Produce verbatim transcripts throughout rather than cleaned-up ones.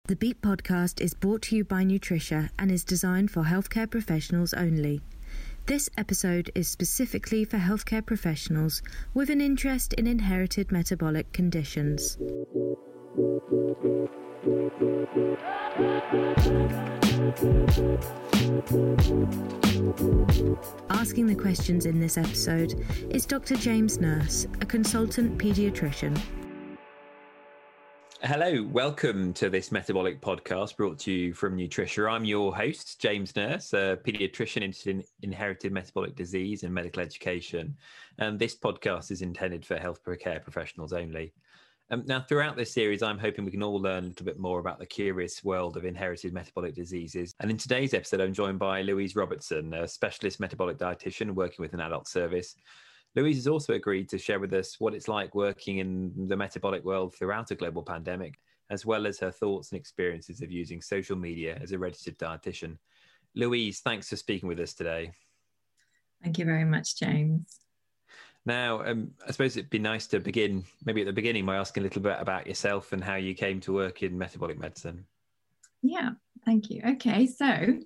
The Beat podcast is brought to you by Nutricia and is designed for healthcare professionals only. This episode is specifically for healthcare professionals with an interest in inherited metabolic conditions. Asking the questions in this episode is Doctor James Nurse, a consultant paediatrician. Hello, welcome to this metabolic podcast brought to you from Nutricia. I'm your host, James Nurse, a paediatrician interested in inherited metabolic disease and medical education. And this podcast is intended for healthcare professionals only. Um, now, throughout this series, I'm hoping we can all learn a little bit more about the curious world of inherited metabolic diseases. And in today's episode, I'm joined by Louise Robertson, a specialist metabolic dietitian working with an adult service. Louise has also agreed to share with us what it's like working in the metabolic world throughout a global pandemic, as well as her thoughts and experiences of using social media as a registered dietitian. Louise, thanks for speaking with us today. Thank you very much, James. Now, um, I suppose it'd be nice to begin, maybe at the beginning, by asking a little bit about yourself and how you came to work in metabolic medicine. Yeah, thank you. Okay, so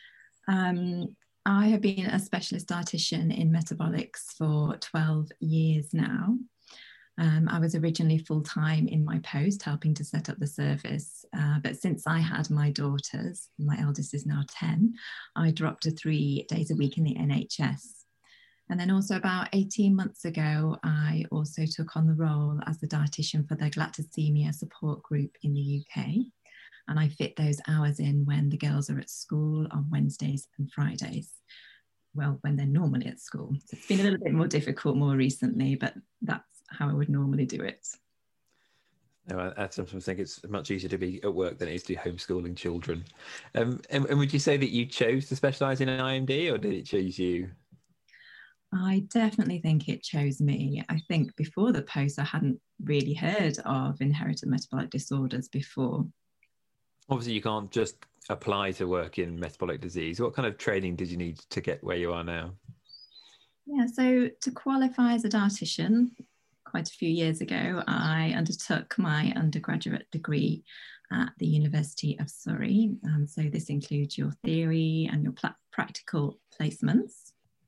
um, I have been a specialist dietitian in metabolics for twelve years now. Um, I was originally full-time in my post, helping to set up the service. Uh, but since I had my daughters, my eldest is now ten, I dropped to three days a week in the N H S. And then also about eighteen months ago, I also took on the role as the dietitian for the galactosemia support group in the U K. And I fit those hours in when the girls are at school on Wednesdays and Fridays. Well, when they're normally at school. So it's been a little bit more difficult more recently, but that's how I would normally do it. No, I, I sometimes think it's much easier to be at work than it is to be homeschooling children. Um, and, and would you say that you chose to specialise in I M D, or did it choose you? I definitely think it chose me. I think before the post, I hadn't really heard of inherited metabolic disorders before. Obviously, you can't just apply to work in metabolic disease. What kind of training did you need to get where you are now? Yeah, so to qualify as a dietitian, quite a few years ago, I undertook my undergraduate degree at the University of Surrey. Um, so this includes your theory and your pl- practical placements.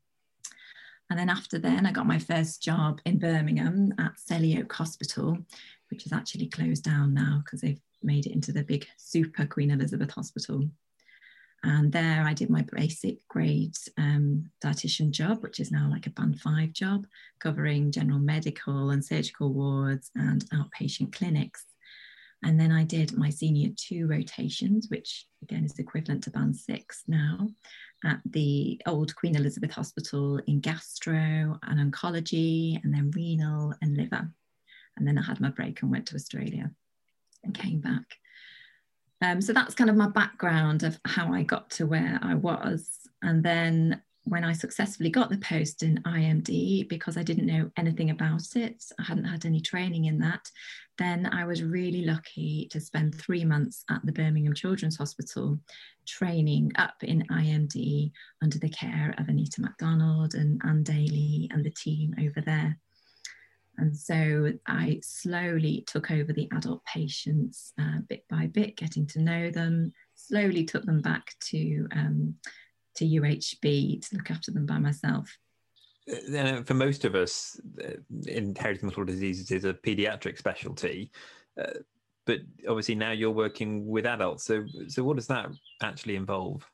And then after then, I got my first job in Birmingham at Selly Oak Hospital, which is actually closed down now because they've made it into the big super Queen Elizabeth Hospital. And there I did my basic grade um, dietitian job, which is now like a band five job, covering general medical and surgical wards and outpatient clinics. And then I did my senior two rotations, which again is equivalent to band six now, at the old Queen Elizabeth Hospital in gastro and oncology, and then renal and liver. And then I had my break and went to Australia and came back. Um, so that's kind of my background of how I got to where I was. And then when I successfully got the post in I M D, because I didn't know anything about it, I hadn't had any training in that, then I was really lucky to spend three months at the Birmingham Children's Hospital training up in I M D under the care of Anita MacDonald and Anne Daly and the team over there. And so I slowly took over the adult patients uh, bit by bit, getting to know them, slowly took them back to um, to U H B to look after them by myself. Uh, for most of us, uh, inherited metabolic diseases is a paediatric specialty, uh, but obviously now you're working with adults. So, so what does that actually involve?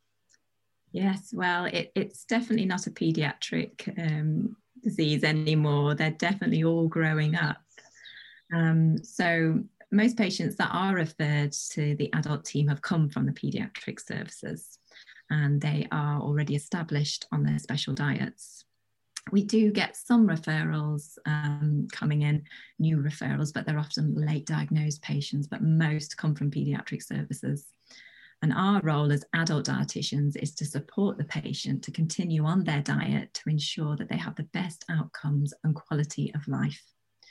Yes, well, it, it's definitely not a paediatric um, disease anymore. They're definitely all growing up. Um, so most patients that are referred to the adult team have come from the paediatric services, and they are already established on their special diets. We do get some referrals um, coming in, new referrals, but they're often late diagnosed patients, but most come from paediatric services. And our role as adult dietitians is to support the patient to continue on their diet to ensure that they have the best outcomes and quality of life.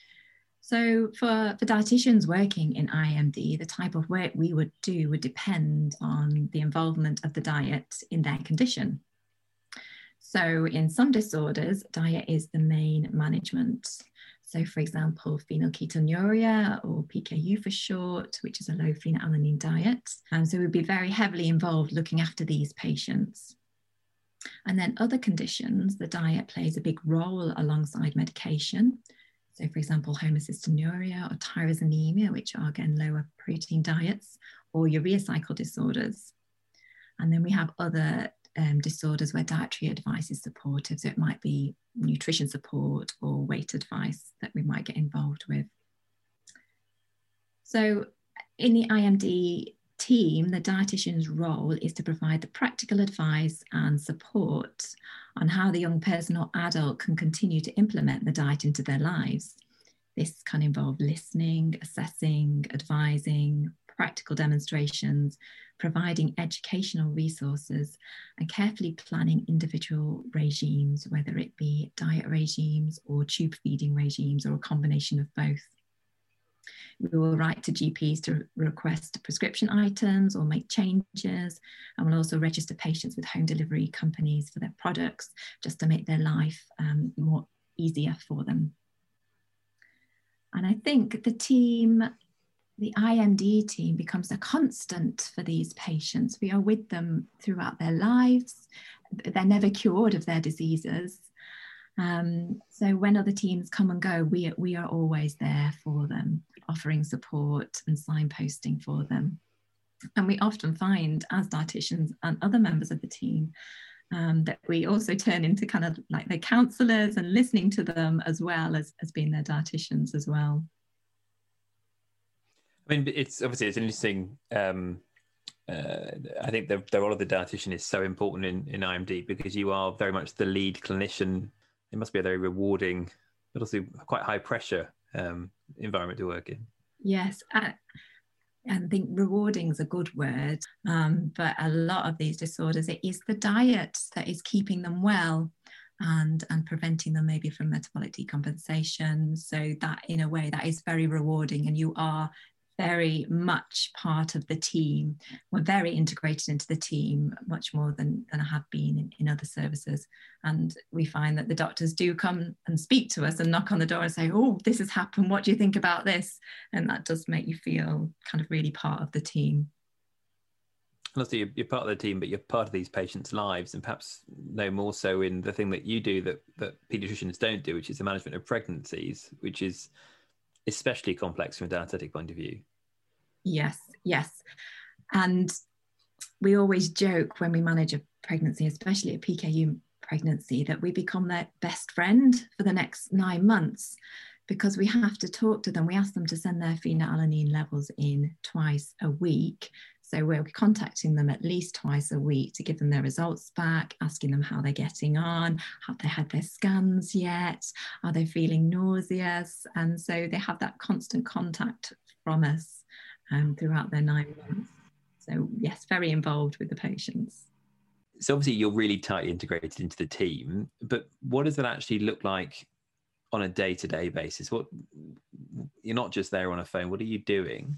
So for, for dietitians working in I M D, the type of work we would do would depend on the involvement of the diet in their condition. So in some disorders, diet is the main management. So for example, phenylketonuria, or P K U for short, which is a low phenylalanine diet. And so we'd be very heavily involved looking after these patients. And then other conditions, the diet plays a big role alongside medication. So for example, homocystinuria or tyrosinemia, which are again lower protein diets, or urea cycle disorders. And then we have other um, disorders where dietary advice is supportive. So it might be nutrition support or weight advice that we might get involved with. So in the I M D team, the dietitian's role is to provide the practical advice and support on how the young person or adult can continue to implement the diet into their lives. This can involve listening, assessing, advising, practical demonstrations, providing educational resources, and carefully planning individual regimes, whether it be diet regimes or tube feeding regimes or a combination of both. We will write to G Ps to request prescription items or make changes, and we'll also register patients with home delivery companies for their products, just to make their life um, more easier for them. And I think the team, the I M D team, becomes a constant for these patients. We are with them throughout their lives. They're never cured of their diseases. Um, so when other teams come and go, we, we are always there for them, offering support and signposting for them. And we often find, as dietitians and other members of the team, um, that we also turn into kind of like their counsellors and listening to them as well as, as being their dietitians as well. I mean, it's obviously it's interesting. Um, uh, I think the, the role of the dietitian is so important in, in I M D because you are very much the lead clinician. It must be a very rewarding, but also quite high pressure um, environment to work in. Yes, I, I think rewarding is a good word, um, but a lot of these disorders, it is the diet that is keeping them well and, and preventing them maybe from metabolic decompensation. So that, in a way, that is very rewarding, and you are very much part of the team. We're very integrated into the team, much more than, than I have been in, in other services. And we find that the doctors do come and speak to us and knock on the door and say, oh, this has happened, what do you think about this? And that does make you feel kind of really part of the team. And also, you're, you're part of the team, but you're part of these patients' lives, and perhaps no more so in the thing that you do that, that paediatricians don't do, which is the management of pregnancies, which is especially complex from a dietetic point of view. Yes, yes. And we always joke when we manage a pregnancy, especially a P K U pregnancy, that we become their best friend for the next nine months because we have to talk to them. We ask them to send their phenylalanine levels in twice a week. So we're contacting them at least twice a week to give them their results back, asking them how they're getting on, have they had their scans yet, are they feeling nauseous? And so they have that constant contact from us um, throughout their nine months. So yes, very involved with the patients. So obviously you're really tightly integrated into the team, but what does that actually look like on a day-to-day basis? What, you're not just there on a phone, what are you doing?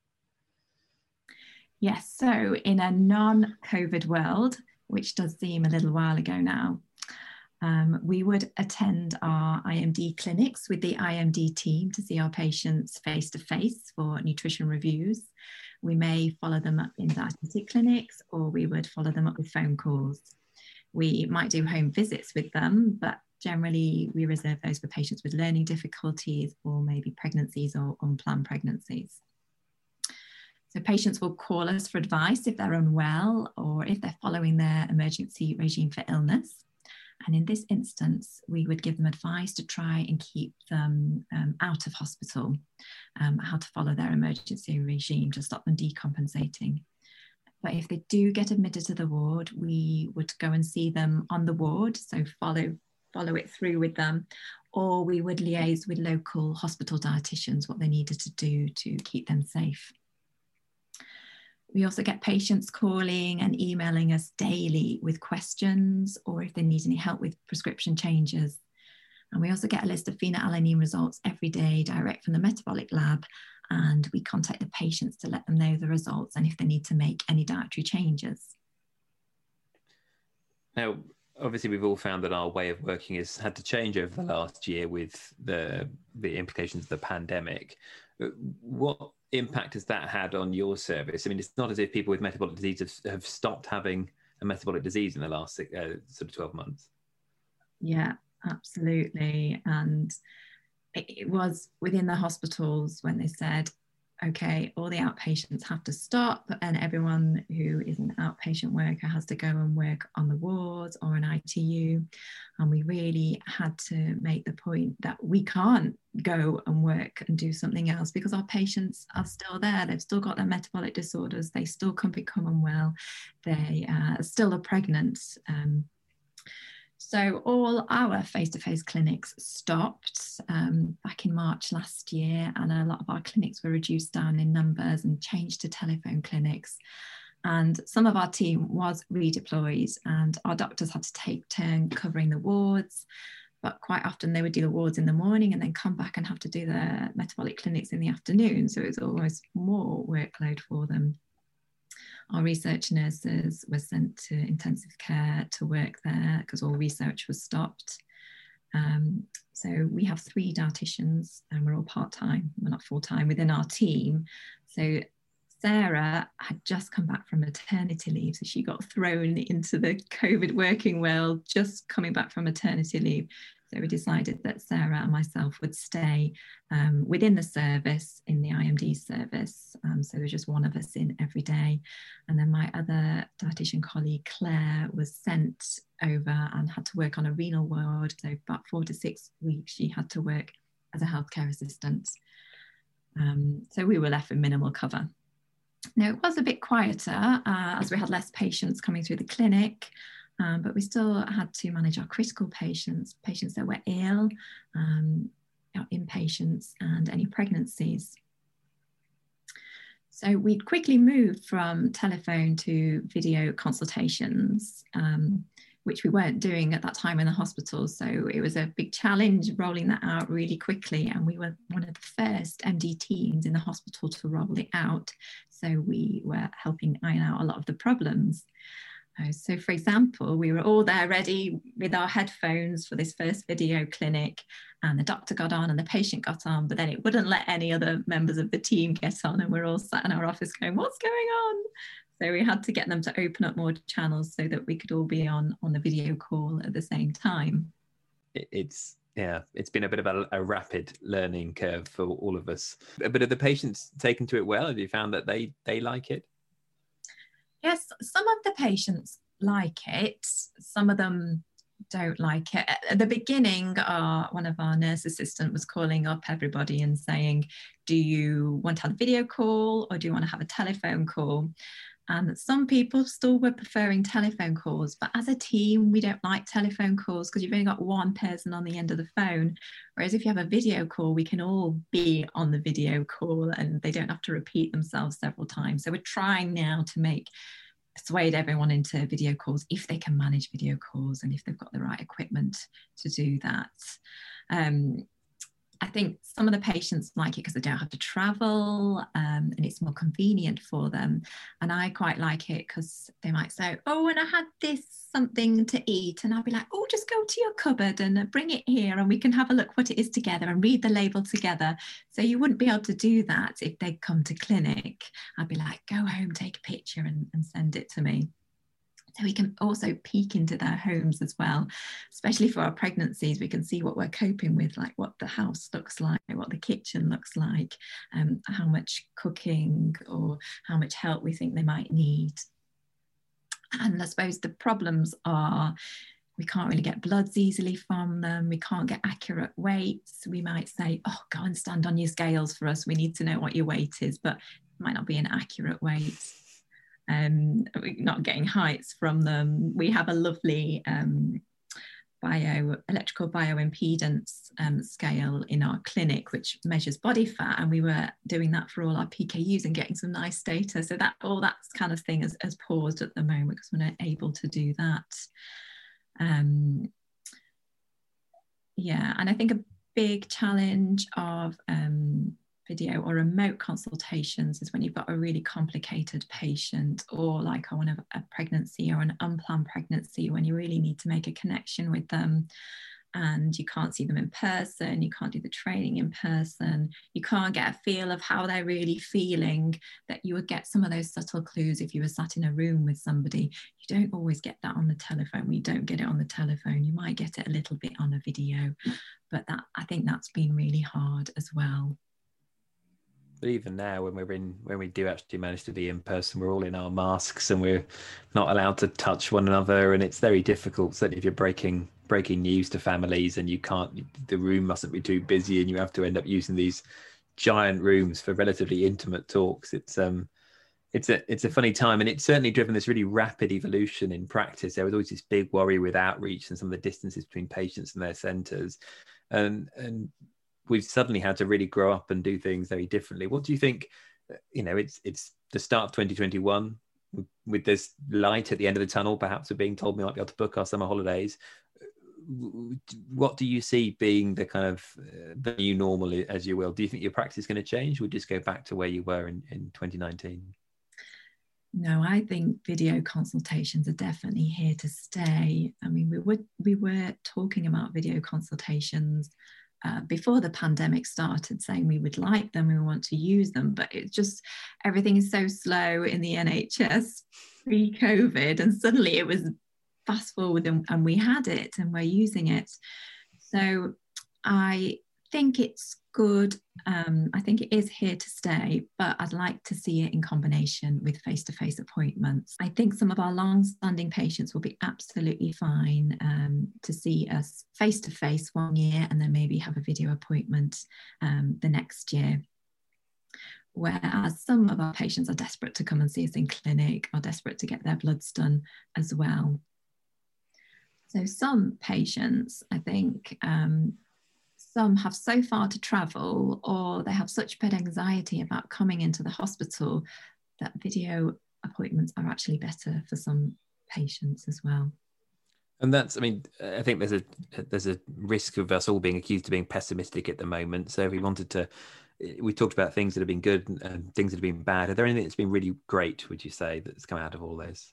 Yes, so in a non-COVID world, which does seem a little while ago now, um, we would attend our I M D clinics with the I M D team to see our patients face-to-face for nutrition reviews. We may follow them up in dietetic clinics, or we would follow them up with phone calls. We might do home visits with them, but generally we reserve those for patients with learning difficulties or maybe pregnancies or unplanned pregnancies. So patients will call us for advice if they're unwell or if they're following their emergency regime for illness. And in this instance, we would give them advice to try and keep them um, out of hospital, um, how to follow their emergency regime to stop them decompensating. But if they do get admitted to the ward, we would go and see them on the ward, so follow, follow it through with them, or we would liaise with local hospital dietitians what they needed to do to keep them safe. We also get patients calling and emailing us daily with questions or if they need any help with prescription changes. And we also get a list of phenylalanine results every day direct from the metabolic lab, and we contact the patients to let them know the results and if they need to make any dietary changes. Now, obviously we've all found that our way of working has had to change over the last year with the the implications of the pandemic. What impact has that had on your service? I mean, it's not as if people with metabolic disease have, have stopped having a metabolic disease in the last uh, sort of twelve months. Yeah, absolutely. And it, it was within the hospitals when they said, okay, all the outpatients have to stop and everyone who is an outpatient worker has to go and work on the wards or an I T U. And we really had to make the point that we can't go and work and do something else because our patients are still there. They've still got their metabolic disorders. They still can become unwell. They uh, still are pregnant. Um, So all our face-to-face clinics stopped um, back in March last year, and a lot of our clinics were reduced down in numbers and changed to telephone clinics. And some of our team was redeployed and our doctors had to take turn covering the wards, but quite often they would do the wards in the morning and then come back and have to do their metabolic clinics in the afternoon. So it was almost more workload for them. Our research nurses were sent to intensive care to work there because all research was stopped. Um, so we have three dietitians and we're all part-time, we're not full-time within our team. So Sarah had just come back from maternity leave, so she got thrown into the COVID working world just coming back from maternity leave. So we decided that Sarah and myself would stay um, within the service, in the I M D service. Um, so there was just one of us in every day. And then my other dietitian colleague, Claire, was sent over and had to work on a renal ward. So about four to six weeks, she had to work as a healthcare assistant. Um, so we were left with minimal cover. Now, it was a bit quieter uh, as we had less patients coming through the clinic. Um, but we still had to manage our critical patients, patients that were ill, um, our inpatients, and any pregnancies. So we quickly moved from telephone to video consultations, um, which we weren't doing at that time in the hospital. So it was a big challenge rolling that out really quickly. And we were one of the first M D teams in the hospital to roll it out. So we were helping iron out a lot of the problems. So for example, we were all there ready with our headphones for this first video clinic, and the doctor got on and the patient got on, but then it wouldn't let any other members of the team get on, and we're all sat in our office going, what's going on? So we had to get them to open up more channels so that we could all be on, on the video call at the same time. It's, yeah, it's been a bit of a, a rapid learning curve for all of us. But have the patients taken to it well? Have you found that they, they like it? Yes, some of the patients like it, some of them don't like it. At the beginning, our, one of our nurse assistants was calling up everybody and saying, do you want to have a video call or do you want to have a telephone call? And some people still were preferring telephone calls, but as a team, we don't like telephone calls because you've only got one person on the end of the phone. Whereas if you have a video call, we can all be on the video call and they don't have to repeat themselves several times. So we're trying now to make, persuade everyone into video calls if they can manage video calls and if they've got the right equipment to do that. Um, I think some of the patients like it because they don't have to travel um, and it's more convenient for them. And I quite like it because they might say, oh, and I had this something to eat. And I'll be like, oh, just go to your cupboard and bring it here and we can have a look what it is together and read the label together. So you wouldn't be able to do that if they come to clinic. I'd be like, go home, take a picture and, and send it to me. So we can also peek into their homes as well, especially for our pregnancies. We can see what we're coping with, like what the house looks like, what the kitchen looks like, um, how much cooking or how much help we think they might need. And I suppose the problems are we can't really get bloods easily from them. We can't get accurate weights. We might say, oh, go and stand on your scales for us. We need to know what your weight is, but it might not be an accurate weight. Um, not getting heights from them. We have a lovely um, bio electrical bioimpedance um, scale in our clinic, which measures body fat, and we were doing that for all our P K Us and getting some nice data. So that all that kind of thing has, has paused at the moment because we're not able to do that. Um, yeah, and I think a big challenge of um, video or remote consultations is when you've got a really complicated patient, or like on a, a pregnancy or an unplanned pregnancy, when you really need to make a connection with them and you can't see them in person, you can't do the training in person, you can't get a feel of how they're really feeling, that you would get some of those subtle clues if you were sat in a room with somebody. You don't always get that on the telephone. We don't get it on the telephone. You might get it a little bit on a video, but that, I think that's been really hard as well. But even now, when we're in, when we do actually manage to be in person, we're all in our masks and we're not allowed to touch one another, and it's very difficult. Certainly, if you're breaking breaking news to families and you can't, the room mustn't be too busy, and you have to end up using these giant rooms for relatively intimate talks. It's um, it's a it's a funny time, and it's certainly driven this really rapid evolution in practice. There was always this big worry with outreach and some of the distances between patients and their centres, and and. we've suddenly had to really grow up and do things very differently. What do you think? You know, it's it's the start of twenty twenty-one with, with this light at the end of the tunnel. Perhaps we're being told we might be able to book our summer holidays. What do you see being the kind of uh, the new normal, as you will? Do you think your practice is going to change? Or just go back to where you were in, in twenty nineteen? No, I think video consultations are definitely here to stay. I mean, we were we were talking about video consultations Uh, before the pandemic started, saying we would like them, we want to use them, but it's just, everything is so slow in the N H S pre-COVID, and suddenly it was fast forward and, and we had it and we're using it. So I think it's good. Um, I think it is here to stay, but I'd like to see it in combination with face-to-face appointments. I think some of our long-standing patients will be absolutely fine um, to see us face-to-face one year and then maybe have a video appointment um, the next year. Whereas some of our patients are desperate to come and see us in clinic, are desperate to get their bloods done as well. So some patients, I think, um, some have so far to travel, or they have such bad anxiety about coming into the hospital, that video appointments are actually better for some patients as well. And that's, I mean, I think there's a there's a risk of us all being accused of being pessimistic at the moment. So if we wanted to, we talked about things that have been good and things that have been bad. Are there anything that's been really great, would you say, that's come out of all this?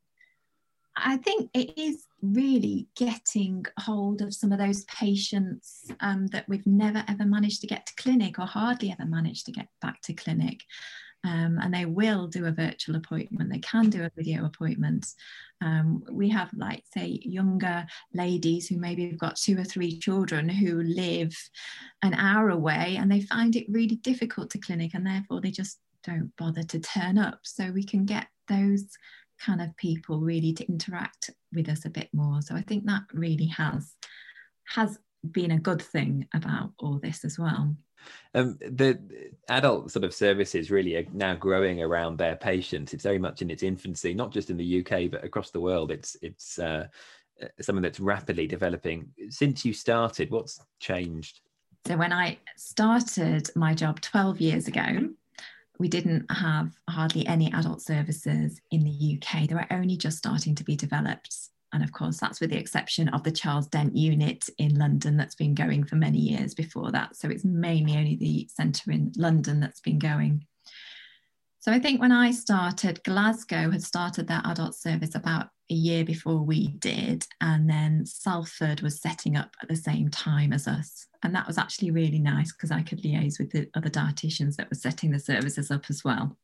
I think it is really getting hold of some of those patients um, that we've never ever managed to get to clinic, or hardly ever managed to get back to clinic. Um, and they will do a virtual appointment, they can do a video appointment. Um, we have, like, say, younger ladies who maybe have got two or three children who live an hour away, and they find it really difficult to clinic, and therefore they just don't bother to turn up. So we can get those kind of people really to interact with us a bit more. So I think that really has has been a good thing about all this as well. Um, the adult sort of services really are now growing around their patients. It's very much in its infancy, not just in the U K, but across the world. It's it's uh, something that's rapidly developing. Since you started, what's changed? So when I started my job twelve years ago, we didn't have hardly any adult services in the U K. They were only just starting to be developed. And of course, that's with the exception of the Charles Dent unit in London that's been going for many years before that. So it's mainly only the centre in London that's been going. So I think when I started, Glasgow had started their adult service about a year before we did. And then Salford was setting up at the same time as us. And that was actually really nice because I could liaise with the other dietitians that were setting the services up as well.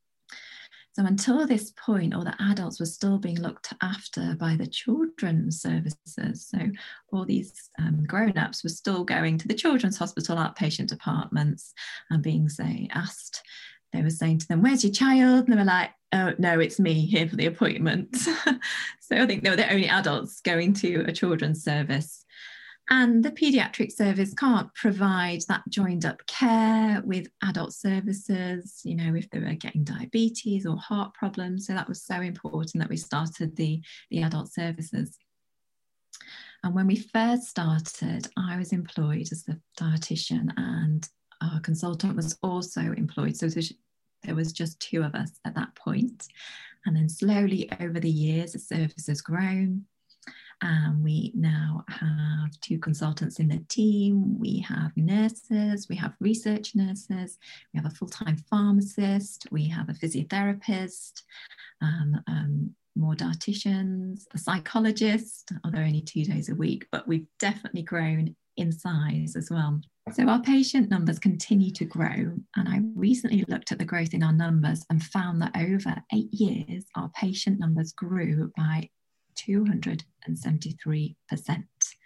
So until this point, all the adults were still being looked after by the children's services. So all these um, grown-ups were still going to the children's hospital outpatient departments and being, say, asked, they were saying to them, "Where's your child?" And they were like, "Oh, no, it's me here for the appointment." So I think they were the only adults going to a children's service. And the paediatric service can't provide that joined up care with adult services, you know, if they were getting diabetes or heart problems. So that was so important that we started the, the adult services. And when we first started, I was employed as the dietitian and our consultant was also employed. So there was just two of us at that point. And then slowly over the years, the service has grown. And we now have two consultants in the team. We have nurses, we have research nurses, we have a full-time pharmacist, we have a physiotherapist, um, um, more dietitians, a psychologist, although only two days a week, but we've definitely grown in size as well. So our patient numbers continue to grow, and I recently looked at the growth in our numbers and found that over eight years, our patient numbers grew by two hundred seventy-three percent.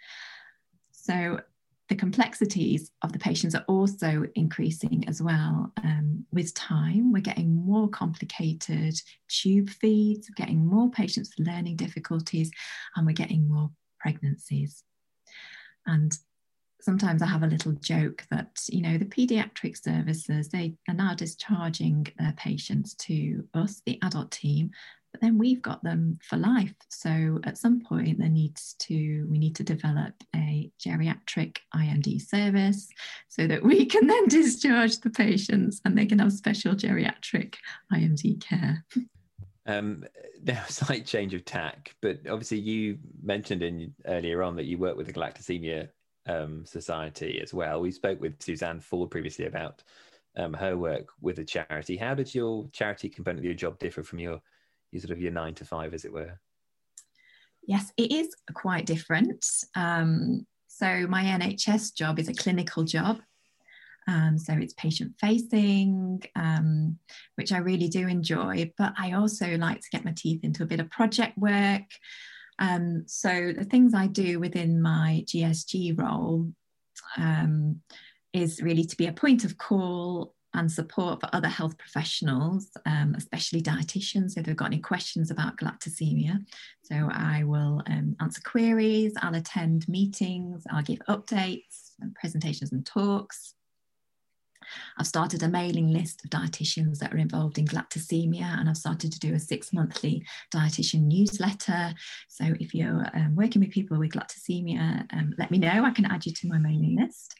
So the complexities of the patients are also increasing as well. Um, with time, we're getting more complicated tube feeds, we're getting more patients with learning difficulties, and we're getting more pregnancies. And sometimes I have a little joke that, you know, the paediatric services, they are now discharging their patients to us, the adult team, but then we've got them for life. So at some point there needs to, we need to develop a geriatric I M D service so that we can then discharge the patients and they can have special geriatric I M D care. Um, now, a slight change of tack, but obviously you mentioned in earlier on that you work with the Galactosemia um, Society as well. We spoke with Suzanne Ford previously about um, her work with a charity. How did your charity component of your job differ from your, your sort of your nine to five, as it were? Yes, it is quite different. Um, so my N H S job is a clinical job. Um, so it's patient facing, um, which I really do enjoy, but I also like to get my teeth into a bit of project work. Um, so the things I do within my G S G role um, is really to be a point of call and support for other health professionals, um, especially dietitians, if they've got any questions about galactosemia. So I will um, answer queries, I'll attend meetings, I'll give updates and presentations and talks. I've started a mailing list of dietitians that are involved in galactosemia, and I've started to do a six monthly dietitian newsletter. So if you're um, working with people with galactosemia, um, let me know, I can add you to my mailing list.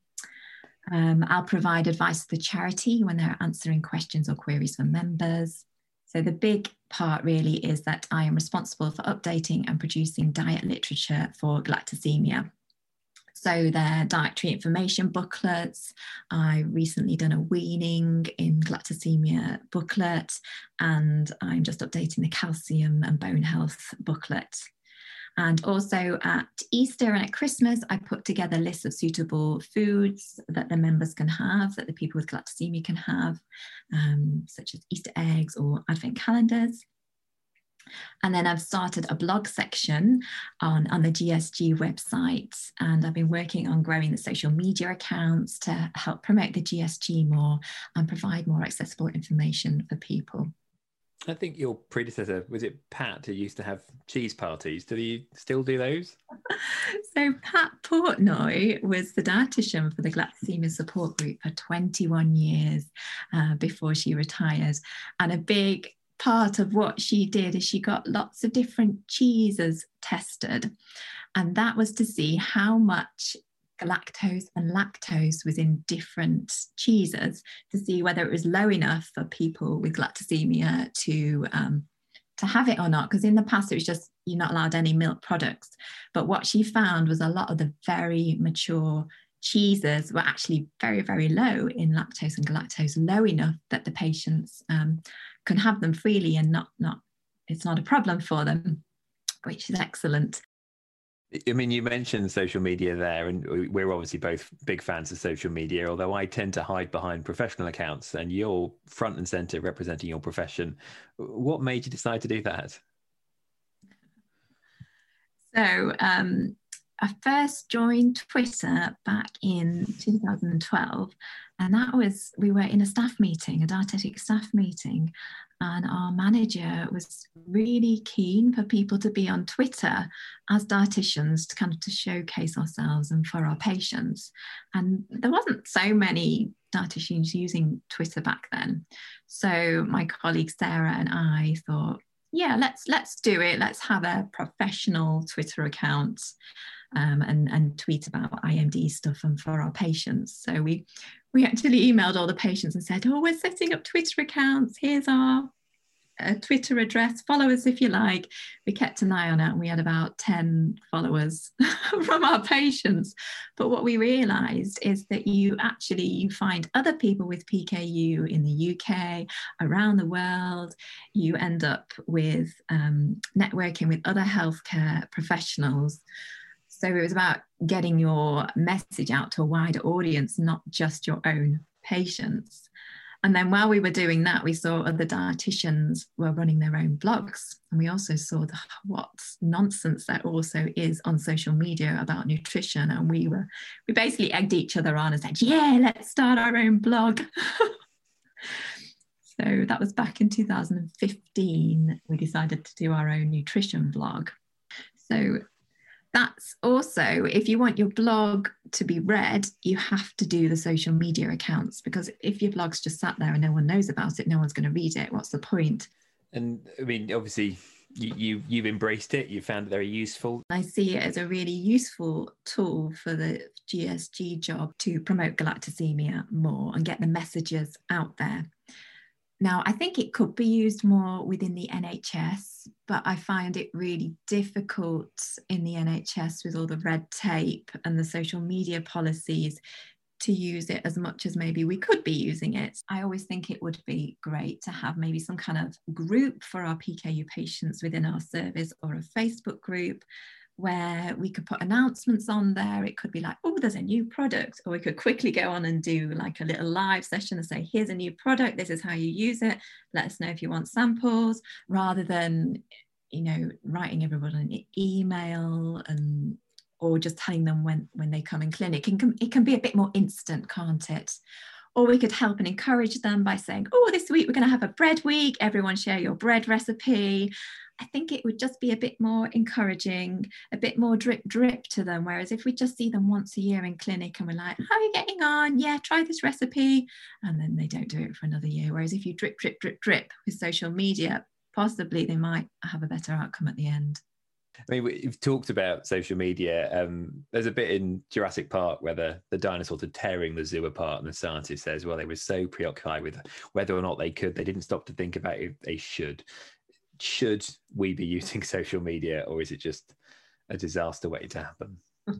Um, I'll provide advice to the charity when they're answering questions or queries from members. So the big part really is that I am responsible for updating and producing diet literature for galactosemia. So their dietary information booklets. I recently done a weaning in galactosemia booklet, and I'm just updating the calcium and bone health booklet. And also at Easter and at Christmas, I put together lists of suitable foods that the members can have, that the people with galactosemia can have, um, such as Easter eggs or advent calendars. And then I've started a blog section on, on the G S G website, and I've been working on growing the social media accounts to help promote the G S G more and provide more accessible information for people. I think your predecessor, was it Pat, who used to have cheese parties? Do you still do those? So Pat Portnoy was the dietitian for the Galactosemia Support Group for twenty-one years uh, before she retired. And a big part of what she did is she got lots of different cheeses tested, and that was to see how much galactose and lactose was in different cheeses, to see whether it was low enough for people with galactosemia to um, to have it or not, because in the past it was just you're not allowed any milk products. But what she found was a lot of the very mature cheeses were actually very, very low in lactose and galactose, low enough that the patients um, can have them freely and not, not, it's not a problem for them, which is excellent. I mean, you mentioned social media there, and we're obviously both big fans of social media, although I tend to hide behind professional accounts, and you're front and center representing your profession. What made you decide to do that? So um, I first joined Twitter back in two thousand twelve, and that was, we were in a staff meeting, a dietetic staff meeting, and our manager was really keen for people to be on Twitter as dietitians to kind of to showcase ourselves and for our patients. And there wasn't so many dietitians using Twitter back then. So my colleague Sarah and I thought, yeah, let's let's do it. Let's have a professional Twitter account um, and, and tweet about I M D stuff and for our patients. So we we actually emailed all the patients and said, oh, we're setting up Twitter accounts. Here's our a Twitter address, follow us if you like. We kept an eye on it and we had about ten followers from our patients. But what we realised is that you actually, you find other people with P K U in the U K, around the world. You end up with um, networking with other healthcare professionals. So it was about getting your message out to a wider audience, not just your own patients. And then while we were doing that, we saw other dietitians were running their own blogs. And we also saw the, what nonsense there also is on social media about nutrition. And we were, we basically egged each other on and said, yeah, let's start our own blog. So that was back in two thousand fifteen. We decided to do our own nutrition blog. So that's also, if you want your blog to be read, you have to do the social media accounts, because if your blog's just sat there and no one knows about it, no one's going to read it. What's the point? And I mean, obviously, you, you, you've embraced it. You found it very useful. I see it as a really useful tool for the G S G job to promote galactosemia more and get the messages out there. Now, I think it could be used more within the N H S, but I find it really difficult in the N H S with all the red tape and the social media policies to use it as much as maybe we could be using it. I always think it would be great to have maybe some kind of group for our P K U patients within our service, or a Facebook group where we could put announcements on there. It could be like, oh, there's a new product, or we could quickly go on and do like a little live session and say, here's a new product, this is how you use it, let us know if you want samples, rather than, you know, writing everyone an email and or just telling them when when they come in clinic. It can, it can be a bit more instant, can't it? Or we could help and encourage them by saying, oh, this week we're going to have a bread week, everyone share your bread recipe. I think it would just be a bit more encouraging, a bit more drip drip to them. Whereas if we just see them once a year in clinic and we're like, how are you getting on? Yeah, try this recipe. And then they don't do it for another year. Whereas if you drip, drip, drip, drip with social media, possibly they might have a better outcome at the end. I mean, we've talked about social media. Um, there's a bit in Jurassic Park where the, the dinosaurs are tearing the zoo apart, and the scientist says, well, they were so preoccupied with whether or not they could, they didn't stop to think about if they should. Should we be using social media, or is it just a disaster waiting to happen?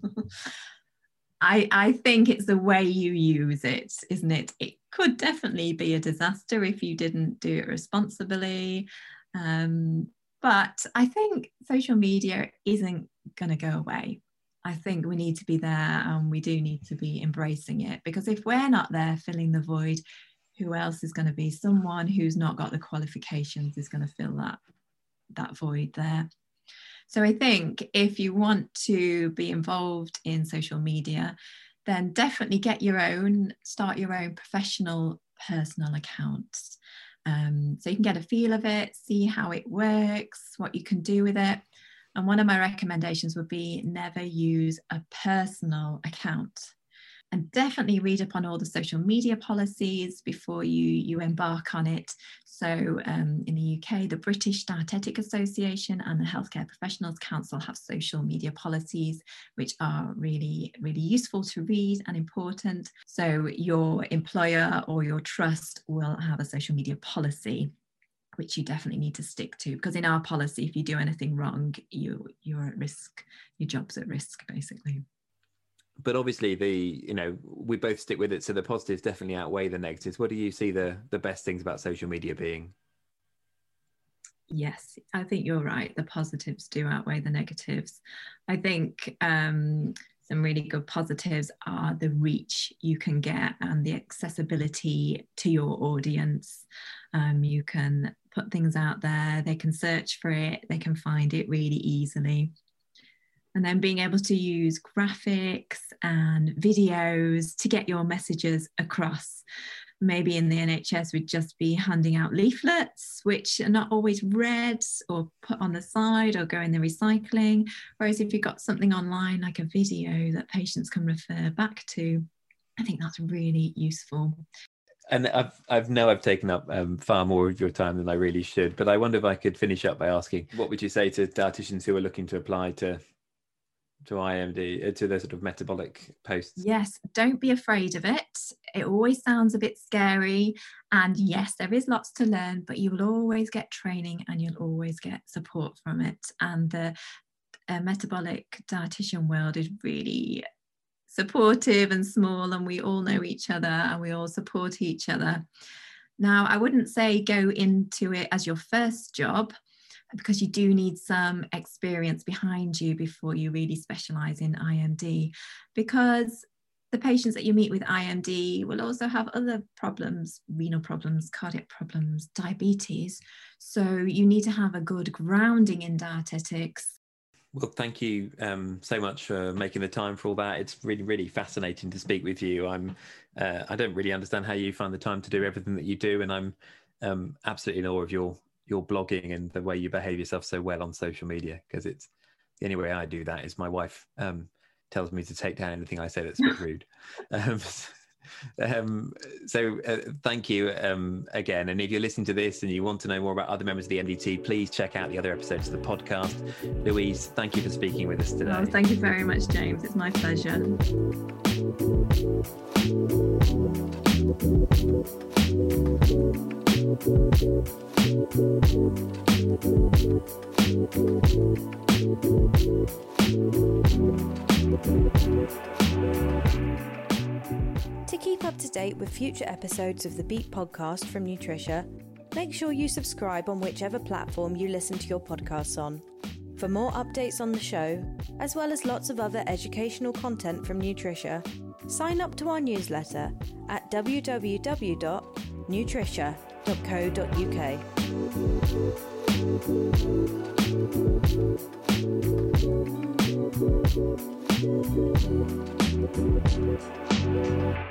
I, I think it's the way you use it, isn't it? It could definitely be a disaster if you didn't do it responsibly. Um, but I think social media isn't going to go away. I think we need to be there, and we do need to be embracing it, because if we're not there filling the void, who else is going to be? Someone who's not got the qualifications is going to fill that, that void there. So I think if you want to be involved in social media, then definitely get your own, start your own professional personal accounts. Um, so you can get a feel of it, see how it works, what you can do with it. And one of my recommendations would be never use a personal account. And definitely read up on all the social media policies before you, you embark on it. So um, in the U K, the British Dietetic Association and the Healthcare Professionals Council have social media policies, which are really, really useful to read and important. So your employer or your trust will have a social media policy, which you definitely need to stick to, because in our policy, if you do anything wrong, you, you're at risk, your job's at risk, basically. But obviously, the you know we both stick with it, so the positives definitely outweigh the negatives. What do you see the the best things about social media being? Yes, I think you're right. The positives do outweigh the negatives. I think um, some really good positives are the reach you can get and the accessibility to your audience. Um, you can put things out there, they can search for it, they can find it really easily. And then being able to use graphics and videos to get your messages across. Maybe in the N H S we'd just be handing out leaflets, which are not always read or put on the side or go in the recycling. Whereas if you've got something online like a video that patients can refer back to, I think that's really useful. And I've I've know I've taken up um, far more of your time than I really should, but I wonder if I could finish up by asking, what would you say to dietitians who are looking to apply to to I M D, uh, to the sort of metabolic posts? Yes, don't be afraid of it. It always sounds a bit scary. And yes, there is lots to learn, but you will always get training and you'll always get support from it. And the uh, metabolic dietitian world is really supportive and small, and we all know each other and we all support each other. Now, I wouldn't say go into it as your first job, because you do need some experience behind you before you really specialize in I M D, because the patients that you meet with I M D will also have other problems, renal problems, cardiac problems, diabetes. So you need to have a good grounding in dietetics. Well, thank you um, so much for making the time for all that. It's really, really fascinating to speak with you. I'm, uh, I don't really understand how you find the time to do everything that you do, and I'm um, absolutely in awe of your your blogging and the way you behave yourself so well on social media, because it's the only way I do that is my wife um, tells me to take down anything I say that's a bit rude. Um, um, so uh, thank you um, again. And if you're listening to this and you want to know more about other members of the M D T, please check out the other episodes of the podcast. Louise, thank you for speaking with us today. Oh, thank you very much, James. It's my pleasure. To keep up to date with future episodes of the Beat podcast from Nutricia, make sure you subscribe on whichever platform you listen to your podcasts on. For more updates on the show, as well as lots of other educational content from Nutricia, sign up to our newsletter at w w w dot nutricia dot co dot u k. Thank you.